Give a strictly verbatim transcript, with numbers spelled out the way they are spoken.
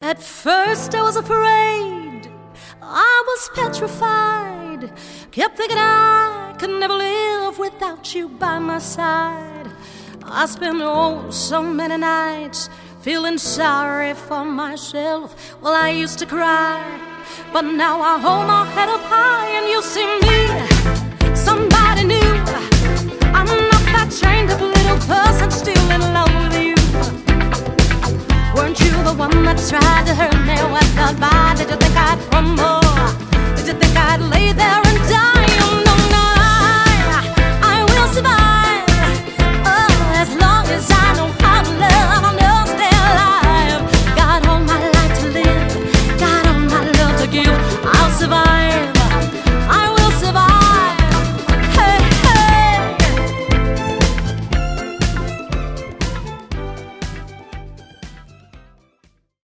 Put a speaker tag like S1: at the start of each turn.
S1: At first I was afraid, I was petrified, kept thinking I could never live without you by my side. I spent oh so many nights feeling sorry for myself. Well, I used to cry, but now I hold my head up high and you see me, somebody new. I'm not that chained up little person still in love with you. Weren't you the one that tried to hurt me with goodbye? Did you think I'd crumble? Did you think I'd lay there and die? You know